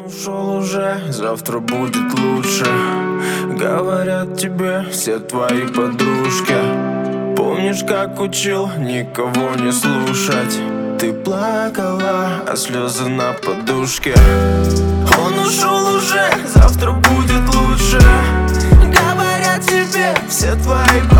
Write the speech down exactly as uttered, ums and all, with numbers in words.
Ушел уже, завтра будет лучше. Говорят тебе все твои подружки. Помнишь, как учил никого не слушать? Ты плакала, а слезы на подушке. Он ушел уже, завтра будет лучше. Говорят тебе все твои подружки.